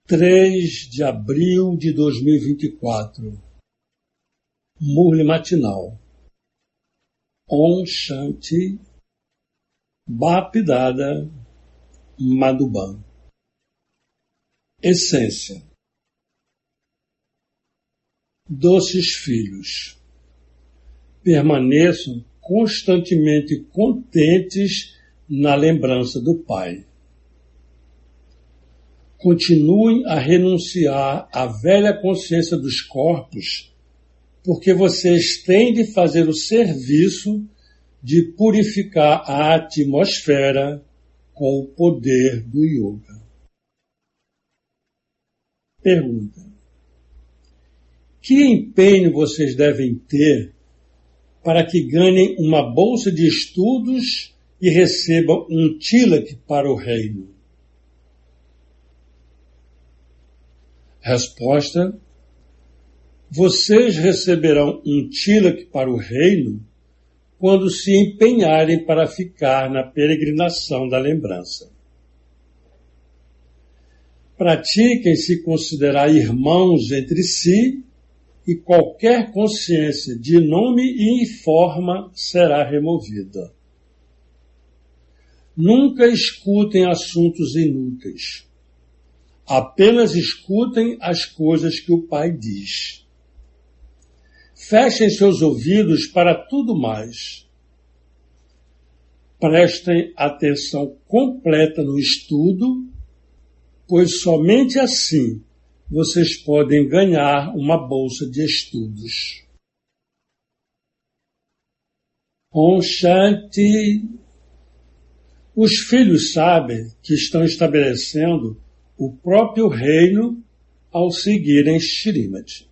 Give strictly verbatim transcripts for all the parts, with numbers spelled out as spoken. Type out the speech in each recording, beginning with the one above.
três de abril de dois mil e vinte e quatro. Murli matinal. Om Shanti Bapdada Madhuban. Essência. Doces filhos, permaneçam constantemente contentes na lembrança do Pai. Continuem a renunciar à velha consciência dos corpos, porque vocês têm de fazer o serviço de purificar a atmosfera com o poder do yoga. Pergunta: que empenho vocês devem ter para que ganhem uma bolsa de estudos e recebam um tilak para o reino? Resposta: vocês receberão um tilak para o reino quando se empenharem para ficar na peregrinação da lembrança. Pratiquem se considerar irmãos entre si e qualquer consciência de nome e forma será removida. Nunca escutem assuntos inúteis. Apenas escutem as coisas que o Pai diz. Fechem seus ouvidos para tudo mais. Prestem atenção completa no estudo, pois somente assim vocês podem ganhar uma bolsa de estudos. Om Shanti. Os filhos sabem que estão estabelecendo o próprio reino ao seguirem Shrimad.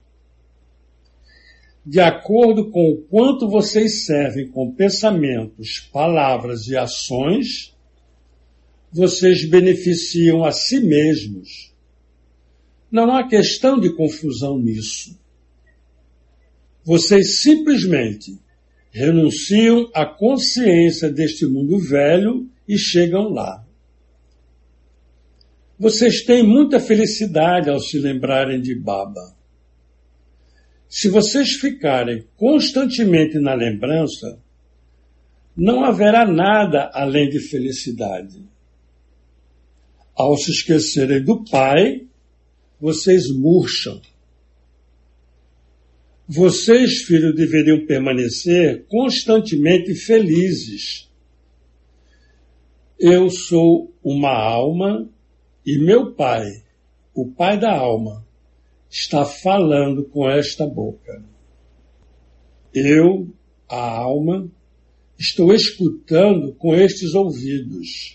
De acordo com o quanto vocês servem com pensamentos, palavras e ações, vocês beneficiam a si mesmos. Não há questão de confusão nisso. Vocês simplesmente renunciam à consciência deste mundo velho e chegam lá. Vocês têm muita felicidade ao se lembrarem de Baba. Se vocês ficarem constantemente na lembrança, não haverá nada além de felicidade. Ao se esquecerem do Pai, vocês murcham. Vocês, filhos, deveriam permanecer constantemente felizes. Eu sou uma alma e meu Pai, o Pai da alma, está falando com esta boca. Eu, a alma, estou escutando com estes ouvidos.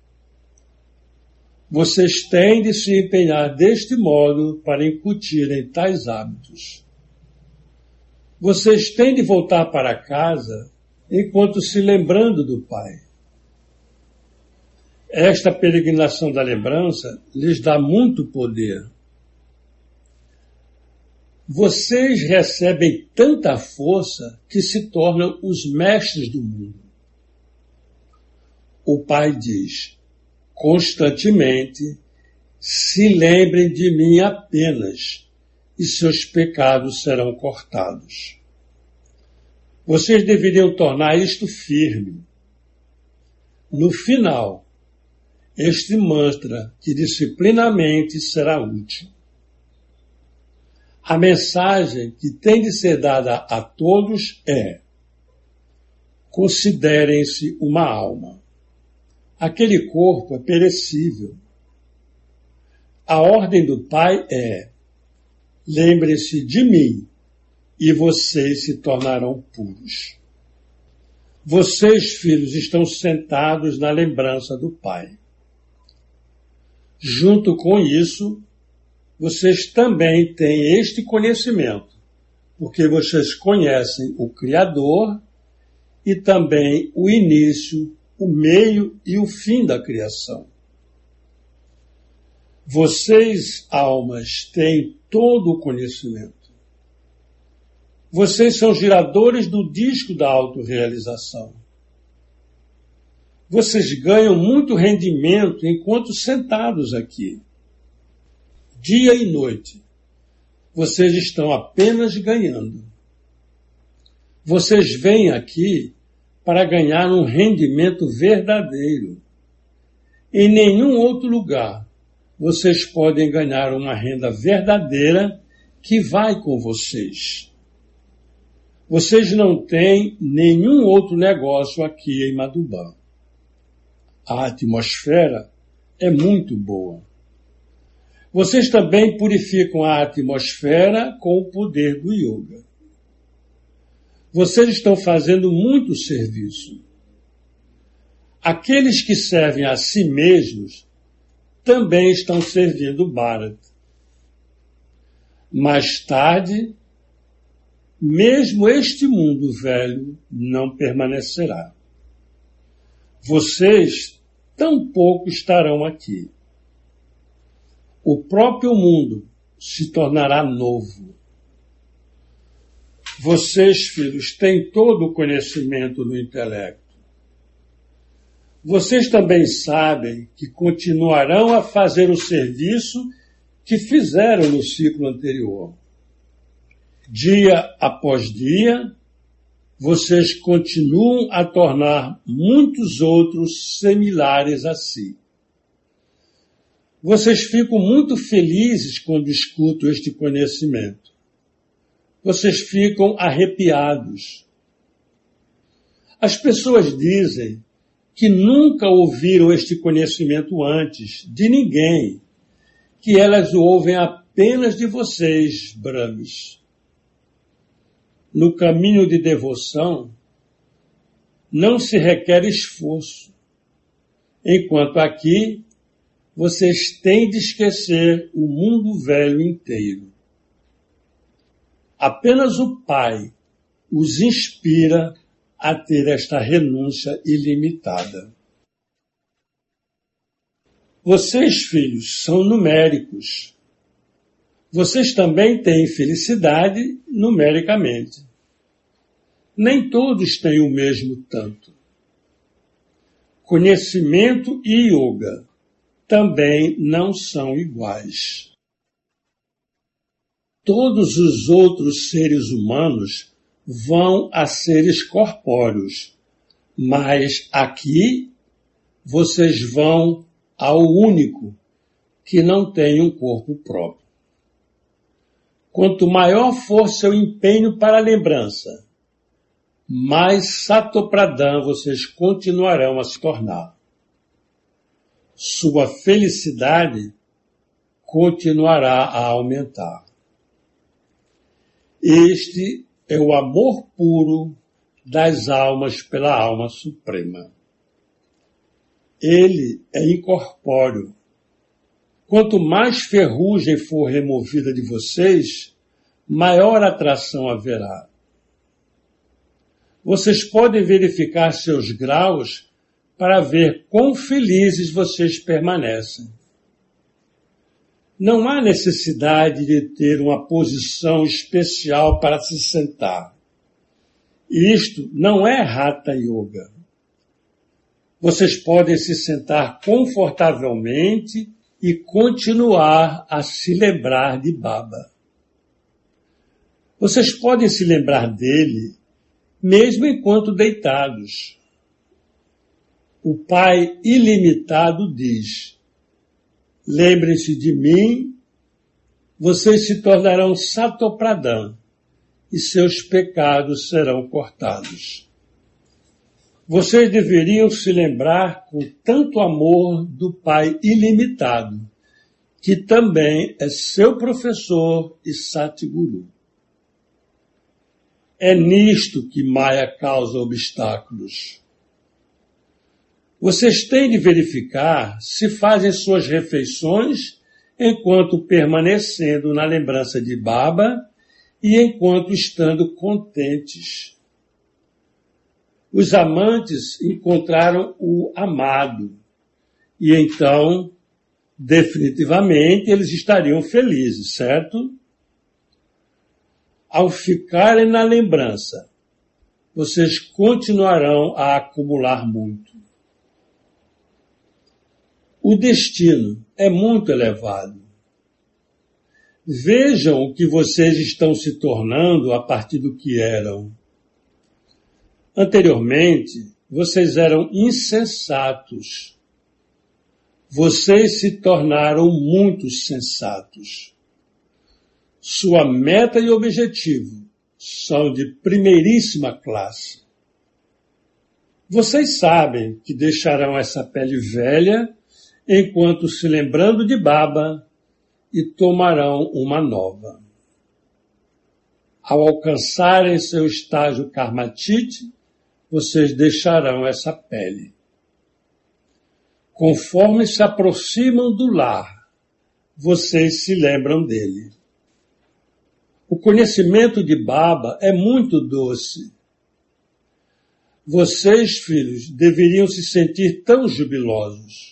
Vocês têm de se empenhar deste modo para incutirem tais hábitos. Vocês têm de voltar para casa enquanto se lembrando do Pai. Esta peregrinação da lembrança lhes dá muito poder. Vocês recebem tanta força que se tornam os mestres do mundo. O Pai diz: constantemente, se lembrem de mim apenas, e seus pecados serão cortados. Vocês deveriam tornar isto firme. No final, este mantra que disciplinamente será útil. A mensagem que tem de ser dada a todos é: considerem-se uma alma. Aquele corpo é perecível. A ordem do Pai é: lembrem-se de mim e vocês se tornarão puros. Vocês, filhos, estão sentados na lembrança do Pai. Junto com isso, vocês também têm este conhecimento, porque vocês conhecem o Criador e também o início, o meio e o fim da criação. Vocês, almas, têm todo o conhecimento. Vocês são giradores do disco da autorrealização. Vocês ganham muito rendimento enquanto sentados aqui. dia e noite, vocês estão apenas ganhando. Vocês vêm aqui para ganhar um rendimento verdadeiro. Em nenhum outro lugar vocês podem ganhar uma renda verdadeira que vai com vocês. Vocês não têm nenhum outro negócio aqui em Madhubã. A atmosfera é muito boa. Vocês também purificam a atmosfera com o poder do yoga. Vocês estão fazendo muito serviço. Aqueles que servem a si mesmos também estão servindo Bharat. Mais tarde, mesmo este mundo velho não permanecerá. Vocês tampouco estarão aqui. O próprio mundo se tornará novo. Vocês, filhos, têm todo o conhecimento do intelecto. Vocês também sabem que continuarão a fazer o serviço que fizeram no ciclo anterior. Dia após dia, vocês continuam a tornar muitos outros similares a si. Vocês ficam muito felizes quando escutam este conhecimento. Vocês ficam arrepiados. As pessoas dizem que nunca ouviram este conhecimento antes, de ninguém, que elas o ouvem apenas de vocês, Brahmis. No caminho de devoção, não se requer esforço, enquanto aqui vocês têm de esquecer o mundo velho inteiro. Apenas o Pai os inspira a ter esta renúncia ilimitada. Vocês, filhos, são numéricos. Vocês também têm felicidade numericamente. Nem todos têm o mesmo tanto. Conhecimento e yoga também não são iguais. Todos os outros seres humanos vão a seres corpóreos, mas aqui vocês vão ao único que não tem um corpo próprio. Quanto maior for seu empenho para a lembrança, mais Satopradhan vocês continuarão a se tornar. Sua felicidade continuará a aumentar. Este é o amor puro das almas pela alma suprema. Ele é incorpóreo. Quanto mais ferrugem for removida de vocês, maior atração haverá. Vocês podem verificar seus graus para ver quão felizes vocês permanecem. Não há necessidade de ter uma posição especial para se sentar. Isto não é Hatha Yoga. Vocês podem se sentar confortavelmente e continuar a se lembrar de Baba. Vocês podem se lembrar dele mesmo enquanto deitados. O Pai ilimitado diz: lembrem-se de mim, vocês se tornarão Satopradhan e seus pecados serão cortados. Vocês deveriam se lembrar com tanto amor do Pai ilimitado, que também é seu professor e Satguru. É nisto que Maya causa obstáculos. Vocês têm de verificar se fazem suas refeições enquanto permanecendo na lembrança de Baba e enquanto estando contentes. Os amantes encontraram o amado e então, definitivamente, eles estariam felizes, certo? Ao ficarem na lembrança, vocês continuarão a acumular muito. O destino é muito elevado. Vejam o que vocês estão se tornando a partir do que eram. Anteriormente, vocês eram insensatos. Vocês se tornaram muito sensatos. Sua meta e objetivo são de primeiríssima classe. Vocês sabem que deixarão essa pele velha enquanto se lembrando de Baba e tomarão uma nova. Ao alcançarem seu estágio Karmatite, vocês deixarão essa pele. Conforme se aproximam do lar, vocês se lembram dele. O conhecimento de Baba é muito doce. Vocês, filhos, deveriam se sentir tão jubilosos.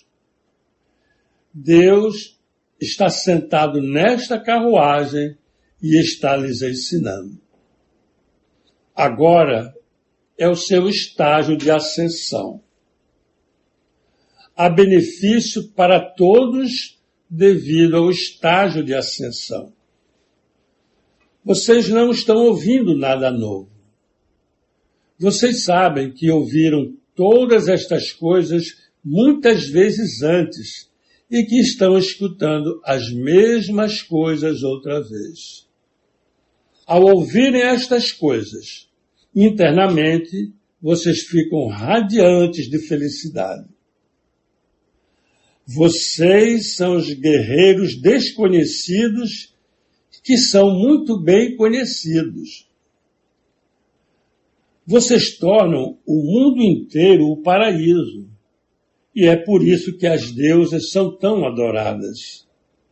Deus está sentado nesta carruagem e está lhes ensinando. Agora é o seu estágio de ascensão. Há benefício para todos devido ao estágio de ascensão. Vocês não estão ouvindo nada novo. Vocês sabem que ouviram todas estas coisas muitas vezes antes e que estão escutando as mesmas coisas outra vez. Ao ouvirem estas coisas, internamente, vocês ficam radiantes de felicidade. Vocês são os guerreiros desconhecidos que são muito bem conhecidos. Vocês tornam o mundo inteiro o paraíso. E é por isso que as deusas são tão adoradas.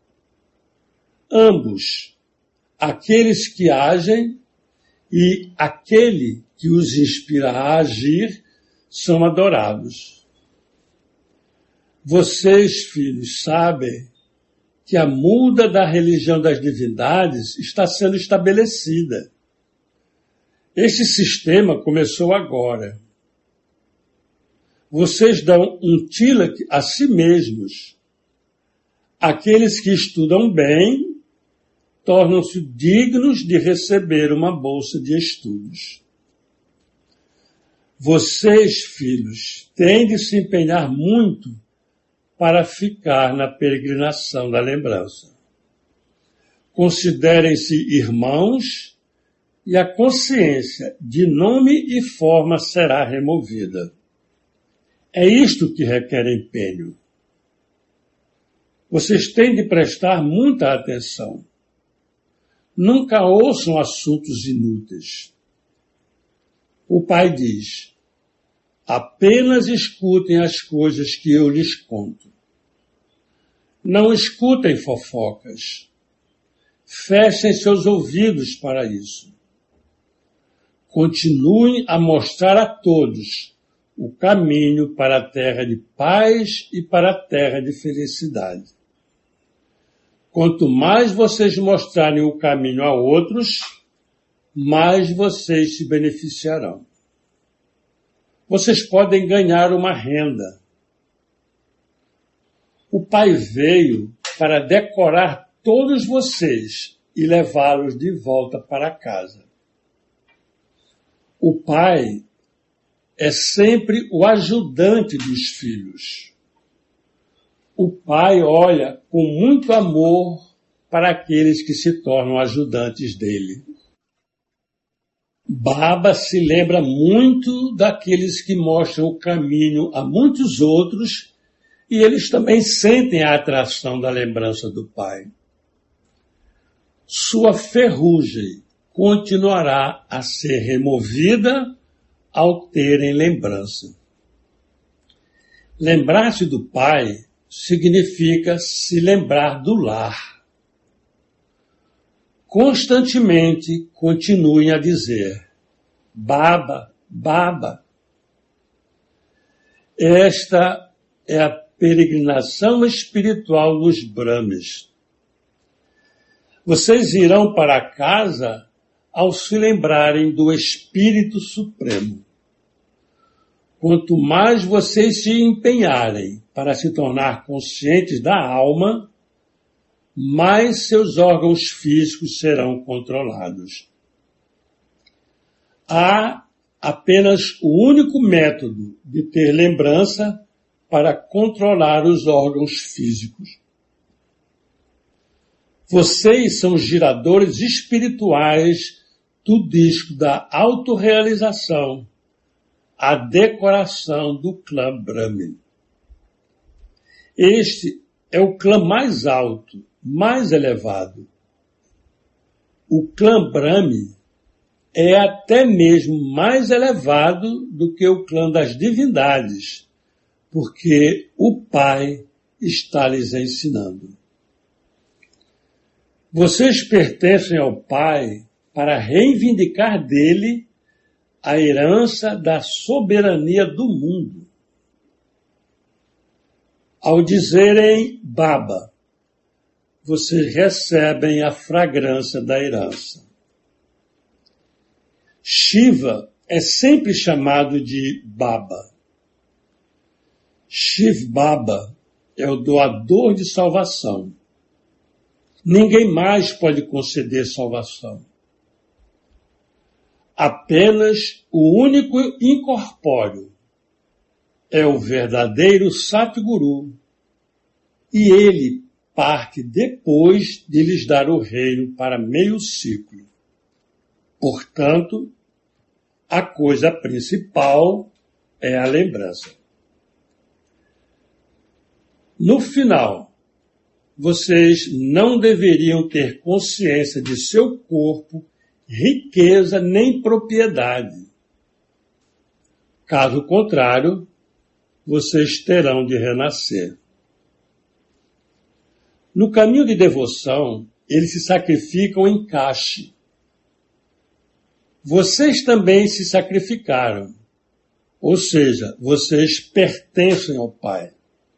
Ambos, aqueles que agem e aquele que os inspira a agir, são adorados. Vocês, filhos, sabem que a muda da religião das divindades está sendo estabelecida. Este sistema começou agora. Vocês dão um tilak a si mesmos. Aqueles que estudam bem tornam-se dignos de receber uma bolsa de estudos. Vocês, filhos, têm de se empenhar muito para ficar na peregrinação da lembrança. Considerem-se irmãos e a consciência de nome e forma será removida. É isto que requer empenho. Vocês têm de prestar muita atenção. Nunca ouçam assuntos inúteis. O pai diz: apenas escutem as coisas que eu lhes conto. Não escutem fofocas. Fechem seus ouvidos para isso. Continuem a mostrar a todos o caminho para a terra de paz e para a terra de felicidade. Quanto mais vocês mostrarem o caminho a outros, mais vocês se beneficiarão. Vocês podem ganhar uma renda. O Pai veio para decorar todos vocês e levá-los de volta para casa. O Pai é sempre o ajudante dos filhos. O Pai olha com muito amor para aqueles que se tornam ajudantes dele. Baba se lembra muito daqueles que mostram o caminho a muitos outros e eles também sentem a atração da lembrança do Pai. Sua ferrugem continuará a ser removida ao terem lembrança. Lembrar-se do Pai significa se lembrar do lar. Constantemente continuem a dizer: Baba, Baba. Esta é a peregrinação espiritual dos Brahmes. Vocês irão para casa ao se lembrarem do Espírito Supremo. Quanto mais vocês se empenharem para se tornar conscientes da alma, mais seus órgãos físicos serão controlados. Há apenas o único método de ter lembrança para controlar os órgãos físicos. Vocês são os giradores espirituais do disco da autorrealização, a decoração do clã Brahmin. Este é o clã mais alto, mais elevado. O clã Brahmin é até mesmo mais elevado do que o clã das divindades, porque o Pai está lhes ensinando. Vocês pertencem ao Pai para reivindicar dele a herança da soberania do mundo. Ao dizerem Baba, vocês recebem a fragrância da herança. Shiva é sempre chamado de Baba. Shiv Baba é o doador de salvação. Ninguém mais pode conceder salvação. Apenas o único incorpóreo é o verdadeiro Satguru, e ele parte depois de lhes dar o reino para meio ciclo. Portanto, a coisa principal é a lembrança. No final, vocês não deveriam ter consciência de seu corpo, riqueza nem propriedade. Caso contrário, vocês terão de renascer. No caminho de devoção, eles se sacrificam em Kashi. Vocês também se sacrificaram, ou seja, vocês pertencem ao Pai.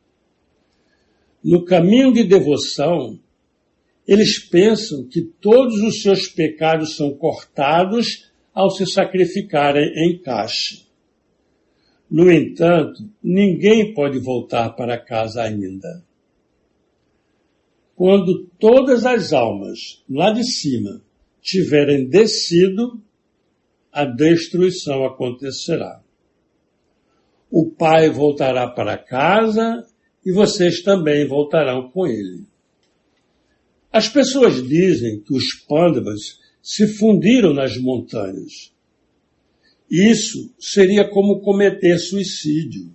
No caminho de devoção, eles pensam que todos os seus pecados são cortados ao se sacrificarem em Kashi. No entanto, ninguém pode voltar para casa ainda. Quando todas as almas lá de cima tiverem descido, a destruição acontecerá. O Pai voltará para casa e vocês também voltarão com ele. As pessoas dizem que os Pandavas se fundiram nas montanhas. Isso seria como cometer suicídio.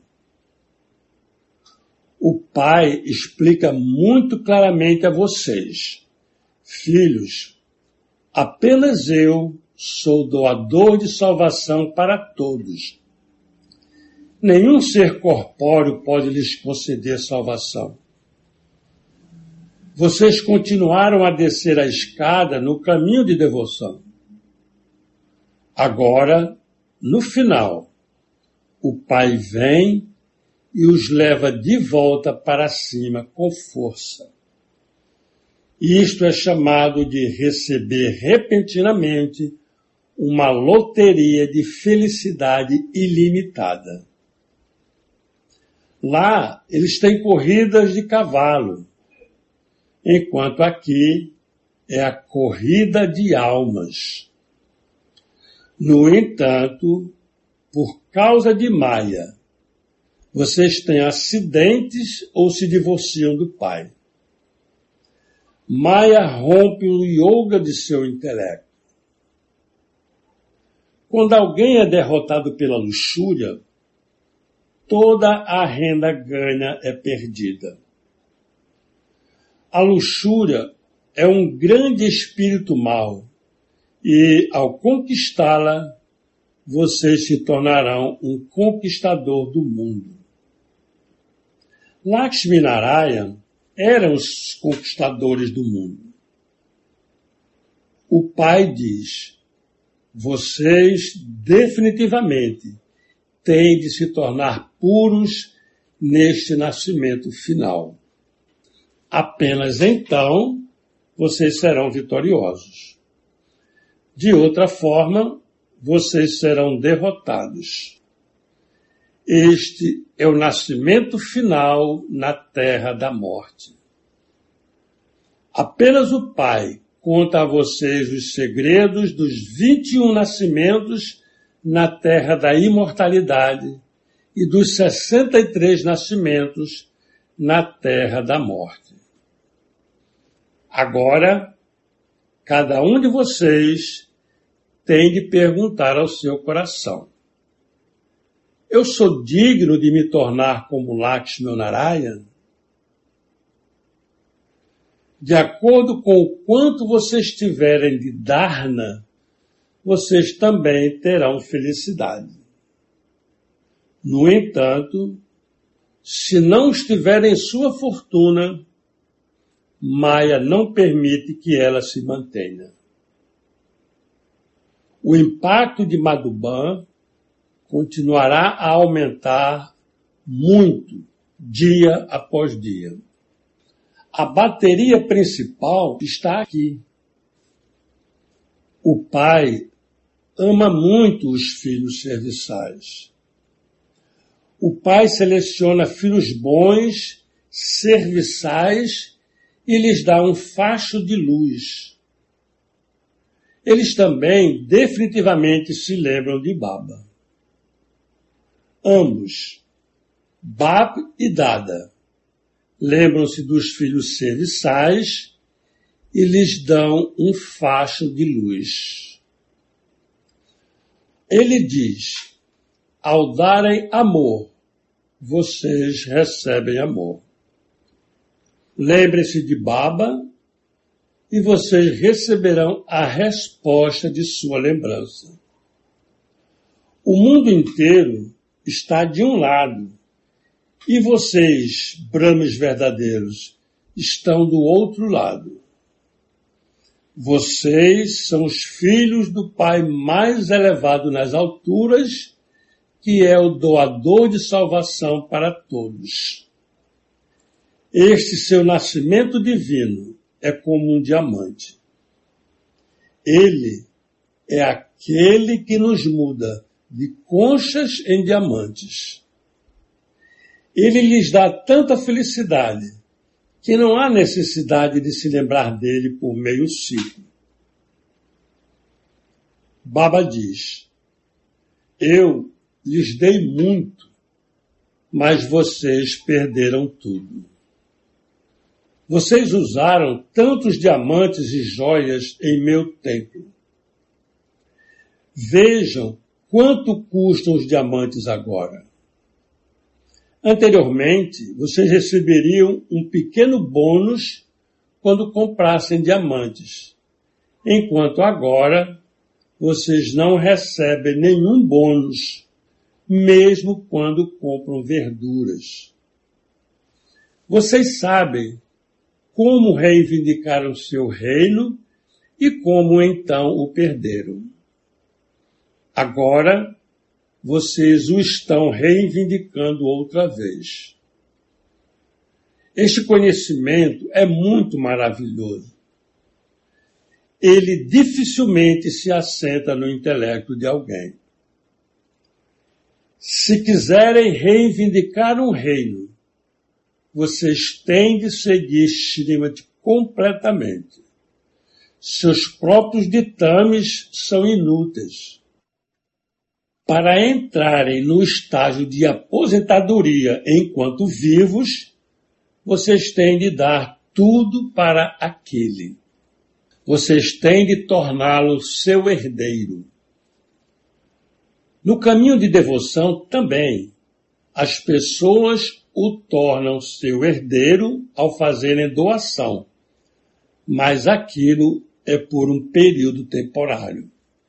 O Pai explica muito claramente a vocês: filhos, apenas eu sou doador de salvação para todos. Nenhum ser corpóreo pode lhes conceder salvação. Vocês continuaram a descer a escada no caminho de devoção. Agora, no final, o Pai vem e os leva de volta para cima com força. Isto é chamado de receber repentinamente uma loteria de felicidade ilimitada. Lá, eles têm corridas de cavalo, enquanto aqui é a corrida de almas. No entanto, por causa de Maya, vocês têm acidentes ou se divorciam do Pai. Maya rompe o yoga de seu intelecto. Quando alguém é derrotado pela luxúria, toda a renda ganha é perdida. A luxúria é um grande espírito mau e, ao conquistá-la, vocês se tornarão um conquistador do mundo. Lakshmi Narayan eram os conquistadores do mundo. O Pai diz: vocês definitivamente têm de se tornar puros neste nascimento final. Apenas então vocês serão vitoriosos. De outra forma, vocês serão derrotados. Este é o nascimento final na terra da morte. Apenas o Pai conta a vocês os segredos dos vinte e um nascimentos na terra da imortalidade e dos sessenta e três nascimentos na terra da morte. Agora, cada um de vocês tem de perguntar ao seu coração: eu sou digno de me tornar como Lakshmanarayana? De acordo com o quanto vocês tiverem de dharna, vocês também terão felicidade. No entanto, se não estiver em sua fortuna, Maya não permite que ela se mantenha. O impacto de Madhuban continuará a aumentar muito, dia após dia. A bateria principal está aqui. O pai ama muito os filhos serviçais. O pai seleciona filhos bons, serviçais, e lhes dá um facho de luz. Eles também definitivamente se lembram de Baba. Ambos, Bap e Dada, lembram-se dos filhos serviçais e lhes dão um facho de luz. Ele diz: ao darem amor, vocês recebem amor. Lembrem-se de Baba e vocês receberão a resposta de sua lembrança. O mundo inteiro está de um lado e vocês, Brahmas verdadeiros, estão do outro lado. Vocês são os filhos do Pai mais elevado nas alturas, que é o doador de salvação para todos. Este seu nascimento divino é como um diamante. Ele é aquele que nos muda de conchas em diamantes. Ele lhes dá tanta felicidade que não há necessidade de se lembrar dele por meio ciclo. Baba diz: eu lhes dei muito, mas vocês perderam tudo. Vocês usaram tantos diamantes e joias em meu templo. Vejam quanto custam os diamantes agora. Anteriormente, vocês receberiam um pequeno bônus quando comprassem diamantes, enquanto agora vocês não recebem nenhum bônus, mesmo quando compram verduras. Vocês sabem como reivindicaram seu reino e como então o perderam. Agora, vocês o estão reivindicando outra vez. Este conhecimento é muito maravilhoso. Ele dificilmente se assenta no intelecto de alguém. Se quiserem reivindicar um reino, vocês têm de seguir Srimati completamente. Seus próprios ditames são inúteis. Para entrarem no estágio de aposentadoria enquanto vivos, vocês têm de dar tudo para aquele. Vocês têm de torná-lo seu herdeiro. No caminho de devoção também, as pessoas o tornam seu herdeiro ao fazerem doação, mas aquilo é por um período temporário.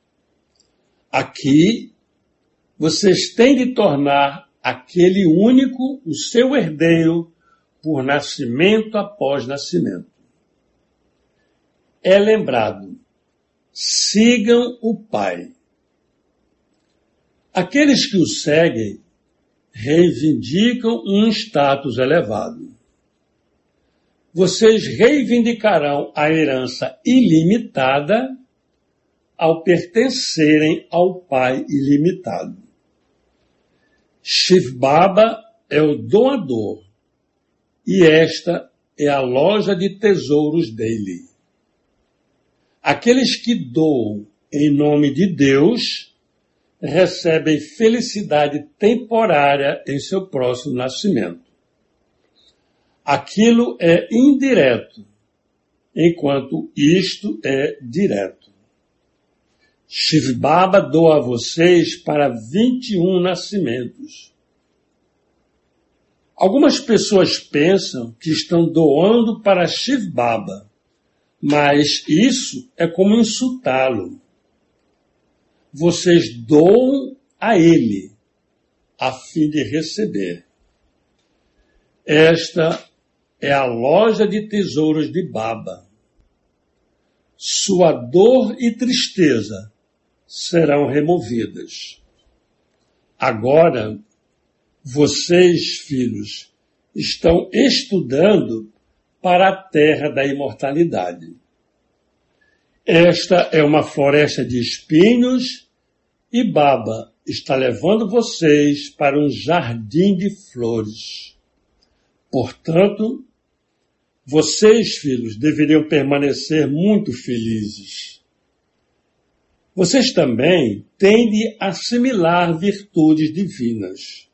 Aqui, vocês têm de tornar aquele único o seu herdeiro por nascimento após nascimento. É lembrado, sigam o Pai. Aqueles que o seguem reivindicam um status elevado. Vocês reivindicarão a herança ilimitada ao pertencerem ao Pai ilimitado. Shiv Baba é o doador e esta é a loja de tesouros dele. Aqueles que doam em nome de Deus recebem felicidade temporária em seu próximo nascimento. Aquilo é indireto, enquanto isto é direto. Shiv Baba doa a vocês para vinte e um nascimentos. Algumas pessoas pensam que estão doando para Shiv Baba, mas isso é como insultá-lo. Vocês doam a ele, a fim de receber. Esta é a loja de tesouros de Baba. Sua dor e tristeza serão removidas. Agora, vocês, filhos, estão estudando para a terra da imortalidade. Esta é uma floresta de espinhos e Baba está levando vocês para um jardim de flores. Portanto, vocês, filhos, deveriam permanecer muito felizes. Vocês também têm de assimilar virtudes divinas.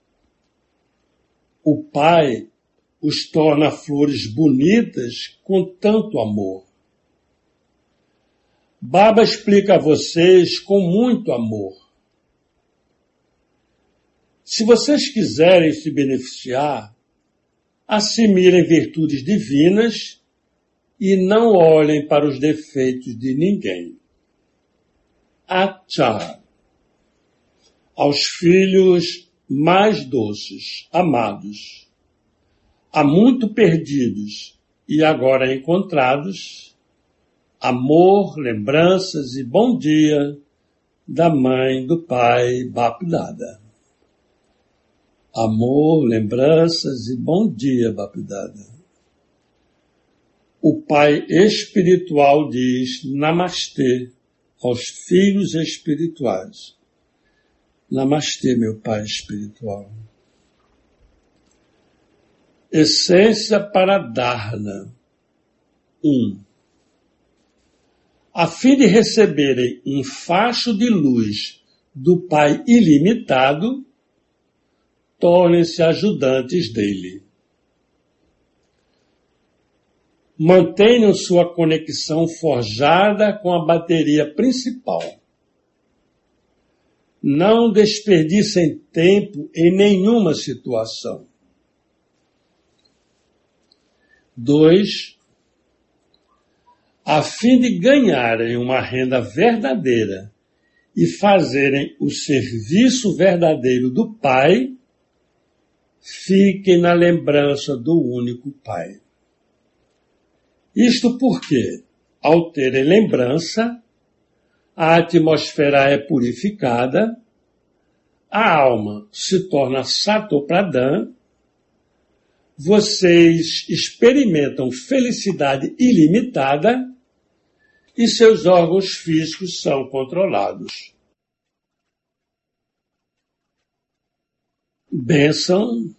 O Pai os torna flores bonitas com tanto amor. Baba explica a vocês com muito amor. Se vocês quiserem se beneficiar, assimilem virtudes divinas e não olhem para os defeitos de ninguém. Achar. Aos filhos mais doces, amados, há muito perdidos e agora encontrados, amor, lembranças e bom dia da mãe, do pai, Bapdada. Amor, lembranças e bom dia, Bapdada. O pai espiritual diz Namastê aos filhos espirituais. Namastê, meu pai espiritual. Essência para Dharna. um. A fim de receberem um facho de luz do Pai ilimitado, tornem-se ajudantes dele. Mantenham sua conexão forjada com a bateria principal. Não desperdicem tempo em nenhuma situação. dois. A fim de ganharem uma renda verdadeira e fazerem o serviço verdadeiro do Pai, fiquem na lembrança do único Pai. Isto porque, ao terem lembrança, a atmosfera é purificada, a alma se torna Satopradhan, vocês experimentam felicidade ilimitada e seus órgãos físicos são controlados. Bênção,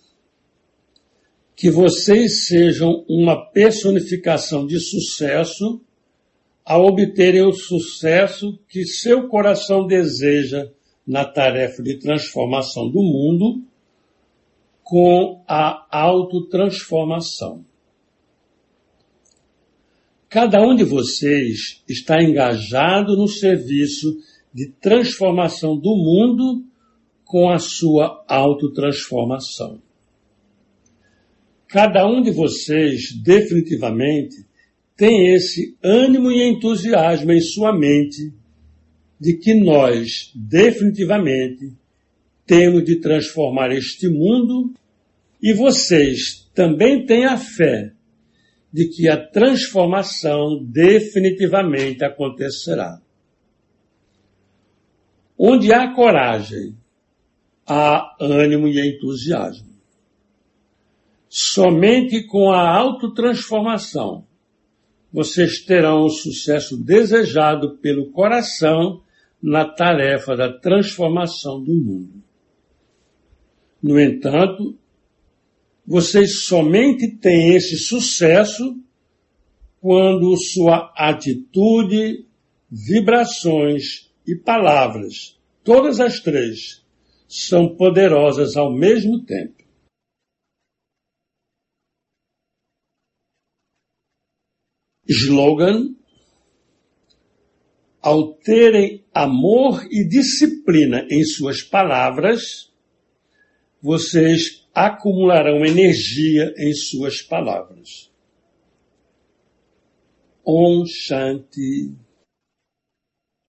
que vocês sejam uma personificação de sucesso ao obterem o sucesso que seu coração deseja na tarefa de transformação do mundo com a autotransformação. Cada um de vocês está engajado no serviço de transformação do mundo com a sua autotransformação. Cada um de vocês, definitivamente, tem esse ânimo e entusiasmo em sua mente de que nós, definitivamente, temos de transformar este mundo e vocês também têm a fé de que a transformação definitivamente acontecerá. Onde há coragem, há ânimo e entusiasmo. Somente com a autotransformação vocês terão o sucesso desejado pelo coração na tarefa da transformação do mundo. No entanto, Vocês somente têm esse sucesso quando sua atitude, vibrações e palavras, todas as três, são poderosas ao mesmo tempo. Slogan: ao terem amor e disciplina em suas palavras, vocês acumularão energia em suas palavras. Om Shanti